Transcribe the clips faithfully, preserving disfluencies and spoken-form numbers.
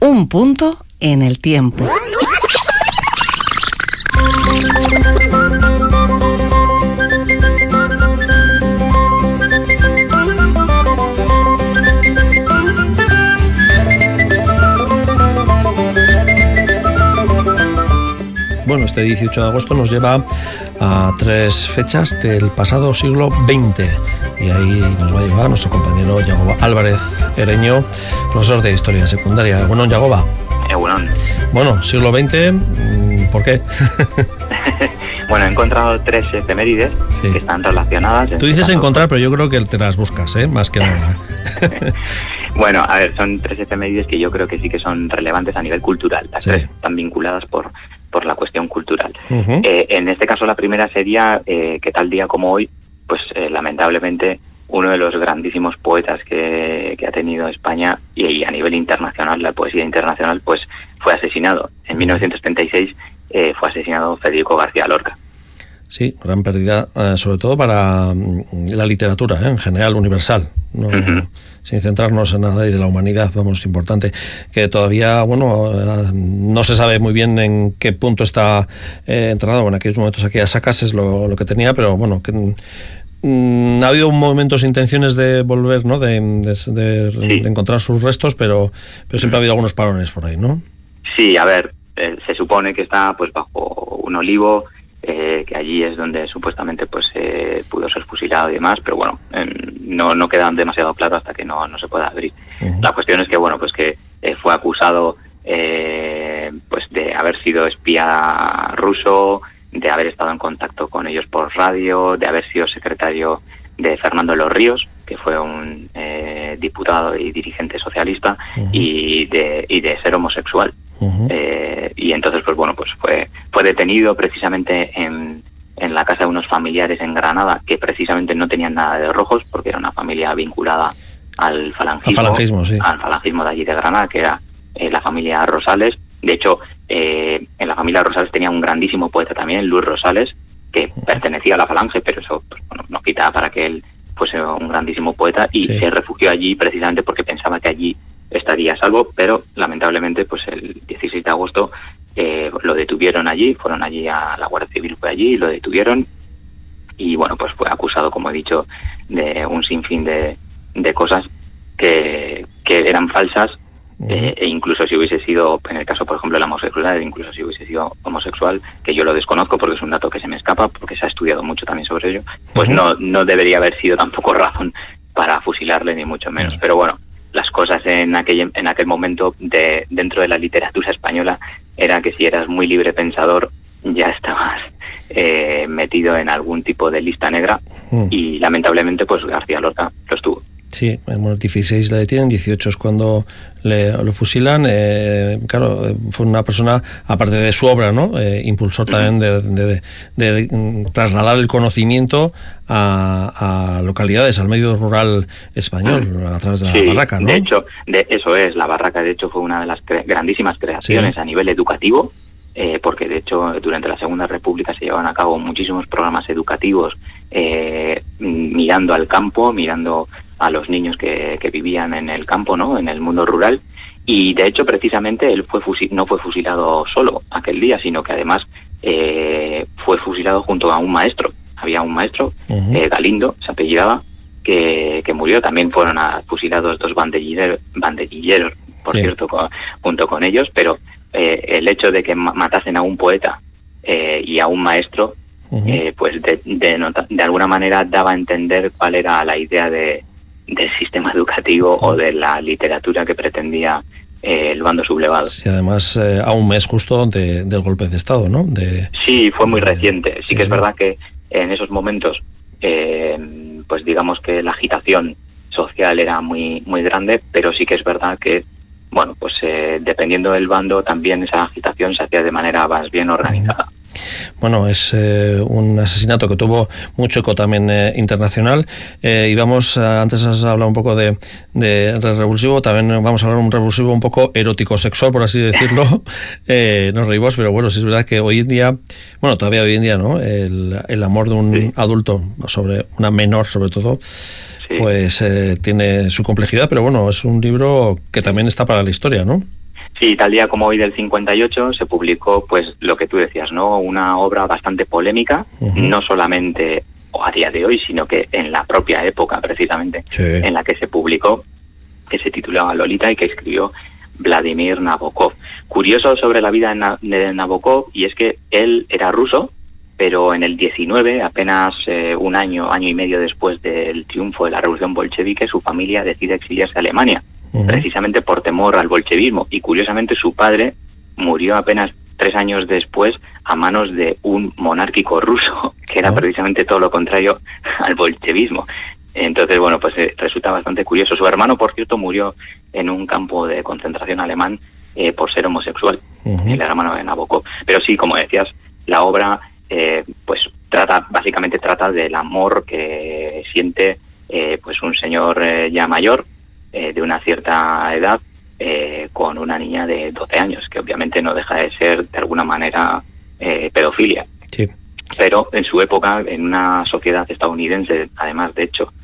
Un punto en el tiempo. Bueno, este dieciocho de agosto nos lleva a tres fechas del pasado siglo veinte y ahí nos va a llevar nuestro compañero Yagoba Álvarez Ereño, profesor de Historia Secundaria. Bueno, Yagoba. Eh, bueno. Bueno, siglo veinte, ¿por qué? Bueno, he encontrado tres efemérides sí. que están relacionadas. Tú dices este encontrar, pero yo creo que te las buscas, ¿eh? Más que nada. Bueno, a ver, son tres efemérides que yo creo que sí que son relevantes a nivel cultural. Las sí. tres están vinculadas por... por la cuestión cultural. Uh-huh. Eh, en este caso la primera sería eh, que tal día como hoy, pues eh, lamentablemente uno de los grandísimos poetas que, que ha tenido España y, y a nivel internacional, la poesía internacional, pues fue asesinado. En mil novecientos treinta y seis eh, fue asesinado Federico García Lorca. Sí, gran pérdida, eh, sobre todo para la literatura, ¿eh? En general, universal, no, uh-huh. sin centrarnos en nada y de la humanidad, vamos, importante, que todavía, bueno, eh, no se sabe muy bien en qué punto está eh, entrenado, en aquellos momentos aquellas sacas es lo, lo que tenía, pero bueno, que mm, ha habido momentos, intenciones de volver, ¿no?, de, de, de, sí. de encontrar sus restos, pero, pero siempre uh-huh. ha habido algunos parones por ahí, ¿no? Sí, a ver, eh, se supone que está pues bajo un olivo, Eh, que allí es donde supuestamente pues eh, pudo ser fusilado y demás, pero bueno, eh, no no queda demasiado claro hasta que no no se pueda abrir. Uh-huh. La cuestión es que bueno, pues que eh, fue acusado eh, pues de haber sido espía ruso, de haber estado en contacto con ellos por radio, de haber sido secretario de Fernando de los Ríos, que fue un eh, diputado y dirigente socialista, uh-huh. y de y de ser homosexual. Uh-huh. Eh, y entonces pues bueno pues fue fue detenido precisamente en, en la casa de unos familiares en Granada que precisamente no tenían nada de rojos porque era una familia vinculada al falangismo, al falangismo, sí. al falangismo de allí de Granada, que era eh, la familia Rosales. De hecho eh, en la familia Rosales tenía un grandísimo poeta también, Luis Rosales, que uh-huh. pertenecía a la falange, pero eso pues, bueno, no quitaba para que él fuese un grandísimo poeta y sí. se refugió allí precisamente porque pensaba que allí estaría a salvo, pero lamentablemente pues el dieciséis de agosto eh, lo detuvieron allí, fueron allí a la Guardia Civil, fue allí, lo detuvieron y bueno, pues fue acusado, como he dicho, de un sinfín de, de cosas que, que eran falsas, uh-huh. eh, e incluso si hubiese sido, en el caso por ejemplo de la homosexualidad, incluso si hubiese sido homosexual, que yo lo desconozco porque es un dato que se me escapa, porque se ha estudiado mucho también sobre ello, pues uh-huh. no, no debería haber sido tampoco razón para fusilarle ni mucho menos, uh-huh. pero bueno, las cosas en aquel en aquel momento de dentro de la literatura española era que si eras muy libre pensador ya estabas eh, metido en algún tipo de lista negra mm. y lamentablemente pues García Lorca lo estuvo. Sí, bueno, el dieciséis le detienen, dieciocho es cuando le, lo fusilan. Eh, claro, fue una persona, aparte de su obra, ¿no? Eh, impulsor también de, de, de, de, de trasladar el conocimiento a, a localidades, al medio rural español, a través de la sí, barraca, ¿no? De hecho, de eso es, la barraca de hecho fue una de las cre- grandísimas creaciones sí. a nivel educativo, eh, porque de hecho durante la Segunda República se llevaban a cabo muchísimos programas educativos eh, mirando al campo, mirando a los niños que, que vivían en el campo, ¿no?, en el mundo rural, y de hecho precisamente él fue fusil, no fue fusilado solo aquel día, sino que además eh, fue fusilado junto a un maestro. Había un maestro, uh-huh. eh, Galindo, se apellidaba, que, que murió. También fueron a, fusilados dos banderilleros, banderilleros por sí. cierto, con, junto con ellos, pero eh, el hecho de que matasen a un poeta eh, y a un maestro, uh-huh. eh, pues de, de, nota, de alguna manera daba a entender cuál era la idea de del sistema educativo o de la literatura que pretendía eh, el bando sublevado. Sí, además eh, a un mes justo de, del golpe de Estado, ¿no? De, sí, fue muy de, reciente. Sí, sí que es verdad que en esos momentos, eh, pues digamos que la agitación social era muy muy grande, pero sí que es verdad que, bueno, pues eh, dependiendo del bando también esa agitación se hacía de manera más bien organizada. Uh-huh. Bueno, es eh, un asesinato que tuvo mucho eco también eh, internacional eh, y vamos, a, antes has hablado un poco de, de, de revulsivo, también vamos a hablar de un revulsivo un poco erótico-sexual, por así decirlo. eh, nos reímos, pero bueno, sí es verdad que hoy en día, bueno, todavía hoy en día, ¿no? El, el amor de un sí. adulto sobre una menor, sobre todo, sí. pues eh, tiene su complejidad, pero bueno, es un libro que también está para la historia, ¿no? Sí, tal día como hoy del cincuenta y ocho se publicó, pues lo que tú decías, ¿no? Una obra bastante polémica, uh-huh. no solamente a día de hoy, sino que en la propia época, precisamente, sí. en la que se publicó, que se titulaba Lolita y que escribió Vladimir Nabokov. Curioso sobre la vida de Nabokov, y es que él era ruso, pero en el diecinueve, apenas eh, un año, año y medio después del triunfo de la revolución bolchevique, su familia decide exiliarse a Alemania, uh-huh. precisamente por temor al bolchevismo, y curiosamente su padre murió apenas tres años después a manos de un monárquico ruso, que era uh-huh. precisamente todo lo contrario al bolchevismo. Entonces, bueno, pues eh, resulta bastante curioso. Su hermano, por cierto, murió en un campo de concentración alemán eh, por ser homosexual, uh-huh. el hermano de Nabokov. Pero sí, como decías, la obra eh, pues trata, básicamente trata del amor que siente eh, pues un señor eh, ya mayor, eh, de una cierta edad, eh, con una niña de doce años, que obviamente no deja de ser, de alguna manera, eh, pedofilia. Sí. Pero en su época, en una sociedad estadounidense, además, de hecho,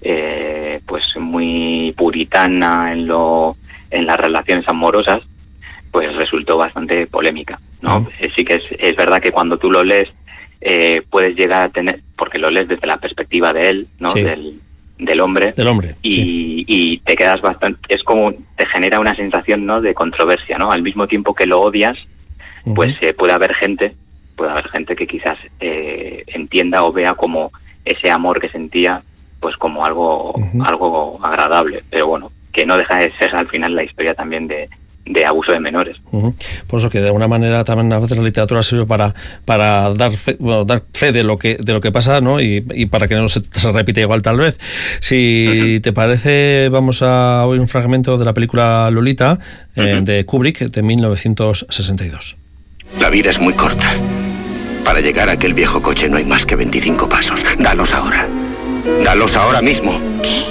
eh, pues muy puritana en lo en las relaciones amorosas, pues resultó bastante polémica, ¿no? Mm. Eh, sí que es, es verdad que cuando tú lo lees, eh, puedes llegar a tener, porque lo lees desde la perspectiva de él, ¿no? Sí. Del, del hombre. Del hombre. Y, sí. y te quedas bastante, es como, te genera una sensación, ¿no? De controversia, ¿no? Al mismo tiempo que lo odias, uh-huh. pues eh, puede haber gente, puede haber gente que quizás eh, entienda o vea como ese amor que sentía, pues como algo, uh-huh. algo agradable, pero bueno, que no deja de ser al final la historia también de, de abuso de menores. Uh-huh. Por eso que de alguna manera también a veces la literatura sirve para para dar fe, bueno, dar fe de lo que de lo que pasa, ¿no? Y, y para que no se, se repita igual tal vez. Si uh-huh. te parece, vamos a oír un fragmento de la película Lolita, eh, uh-huh. de Kubrick, de mil novecientos sesenta y dos. La vida es muy corta. Para llegar a aquel viejo coche no hay más que veinticinco pasos. Dalos ahora. Dalos ahora mismo. ¿Qué?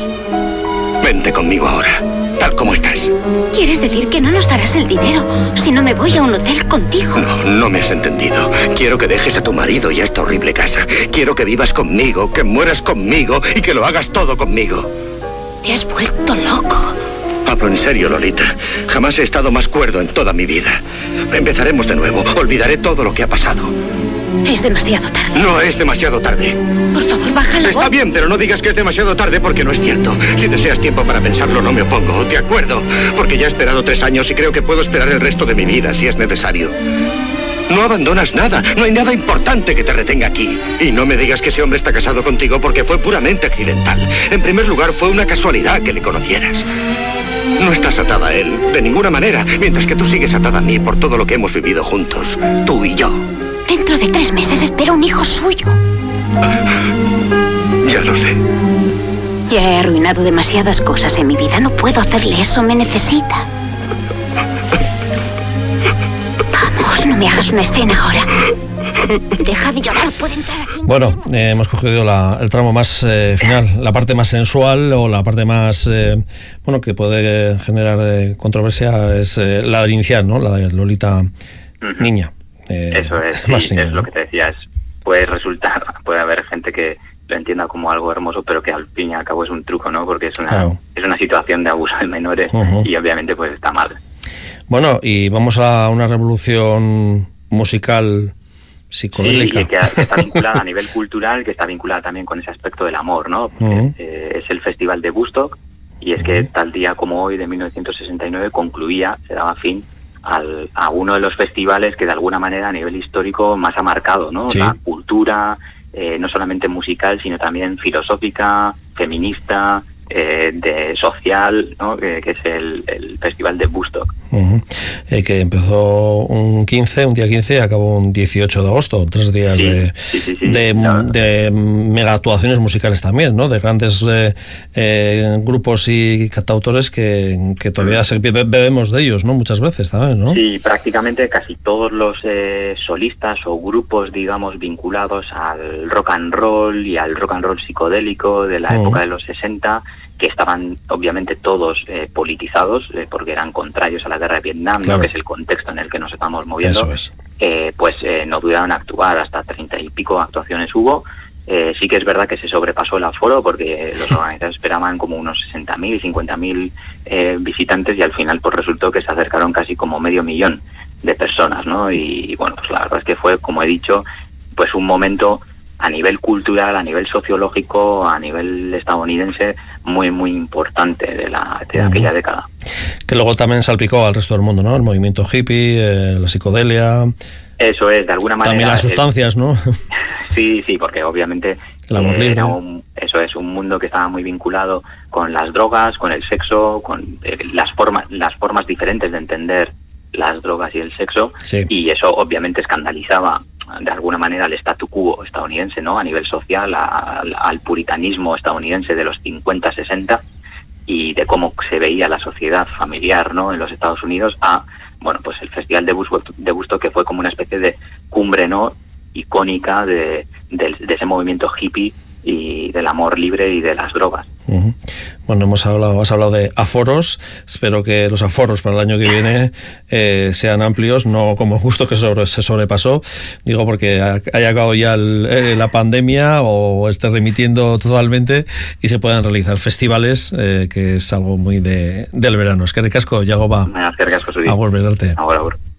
Vente conmigo ahora, tal como estás. ¿Quieres decir que no nos darás el dinero si no me voy a un hotel contigo? No, no me has entendido. Quiero que dejes a tu marido y a esta horrible casa. Quiero que vivas conmigo, que mueras conmigo y que lo hagas todo conmigo. Te has vuelto loco. Hablo en serio, Lolita. Jamás he estado más cuerdo en toda mi vida. Empezaremos de nuevo. Olvidaré todo lo que ha pasado. Es demasiado tarde. No es demasiado tarde. Por favor, baja la voz. Está bien, pero no digas que es demasiado tarde porque no es cierto. Si deseas tiempo para pensarlo, no me opongo. ¿De acuerdo? Porque ya he esperado tres años y creo que puedo esperar el resto de mi vida si es necesario. No abandonas nada. No hay nada importante que te retenga aquí. Y no me digas que ese hombre está casado contigo porque fue puramente accidental. En primer lugar, fue una casualidad que le conocieras. No estás atada a él, de ninguna manera, mientras que tú sigues atada a mí por todo lo que hemos vivido juntos, tú y yo. Dentro de tres meses espero un hijo suyo. Ya lo sé. Ya he arruinado demasiadas cosas en mi vida. No puedo hacerle eso, me necesita. Vamos, no me hagas una escena ahora. Deja de llorar, puede entrar aquí. Bueno, eh, hemos cogido la, el tramo más eh, final, la parte más sensual o la parte más, eh, bueno, que puede generar eh, controversia es eh, la inicial, ¿no? La de Lolita uh-huh. niña. Eh, Eso es, sí, niña, es ¿no? lo que te decía, es, puede resultar, puede haber gente que lo entienda como algo hermoso, pero que al fin y al cabo es un truco, ¿no? Porque es una, claro. es una situación de abuso de menores uh-huh. y obviamente pues está mal. Bueno, y vamos a una revolución musical psicodélica. Sí, que, que está vinculada a nivel cultural, que está vinculada también con ese aspecto del amor, ¿no? Porque, uh-huh. eh, es el Festival de Woodstock, y es uh-huh. que tal día como hoy, de mil novecientos sesenta y nueve, concluía, se daba fin al, a uno de los festivales que de alguna manera a nivel histórico más ha marcado, ¿no? Sí. La cultura, eh, no solamente musical, sino también filosófica, feminista, eh, de social, ¿no? que, que es el, el Festival de Woodstock. Uh-huh. Eh, que empezó un quince, un día quince y acabó un dieciocho de agosto, tres días sí, de, sí, sí, sí, de, claro. de mega actuaciones musicales también, ¿no? De grandes eh, eh, grupos y cantautores que, que todavía se, bebemos de ellos, ¿no? Muchas veces también, ¿no? Sí, prácticamente casi todos los eh, solistas o grupos, digamos, vinculados al rock and roll y al rock and roll psicodélico de la uh-huh. época de los sesenta, que estaban obviamente todos eh, politizados, eh, porque eran contrarios a la guerra de Vietnam, claro. ¿no? Que es el contexto en el que nos estamos moviendo. Eso es. eh, pues eh, no dudaron en actuar, hasta treinta y pico actuaciones hubo, Eh, sí que es verdad que se sobrepasó el aforo porque los organizadores esperaban como unos sesenta mil, cincuenta mil eh, visitantes y al final pues resultó que se acercaron casi como medio millón de personas, ¿no? Y, y bueno, pues la verdad es que fue, como he dicho, pues un momento a nivel cultural, a nivel sociológico, a nivel estadounidense muy, muy importante de, la, de uh-huh. aquella década. Que luego también salpicó al resto del mundo, ¿no? El movimiento hippie, eh, la psicodelia... Eso es, de alguna manera... También las sustancias, es, ¿no? Sí, sí, porque obviamente el amor libre. Era un, eso es, un mundo que estaba muy vinculado con las drogas, con el sexo, con eh, las formas las formas diferentes de entender las drogas y el sexo, sí. Y eso obviamente escandalizaba de alguna manera al statu quo estadounidense, ¿no? A nivel social, a, a, al puritanismo estadounidense de los cincuenta, sesenta y de cómo se veía la sociedad familiar, ¿no? En los Estados Unidos a, bueno, pues el Festival de Woodstock, de Woodstock que fue como una especie de cumbre, ¿no? Icónica de, de, de ese movimiento hippie y del amor libre y de las drogas. Uh-huh. Bueno, hemos hablado, has hablado de aforos. Espero que los aforos para el año que viene eh, sean amplios, no como justo que sobre, se sobrepasó. Digo porque haya acabado ya el, eh, la pandemia o esté remitiendo totalmente y se puedan realizar festivales, eh, que es algo muy de, del verano. Es que recasco, Yago va. Me acercas, José Luis. Agur, verarte. Agur, agur.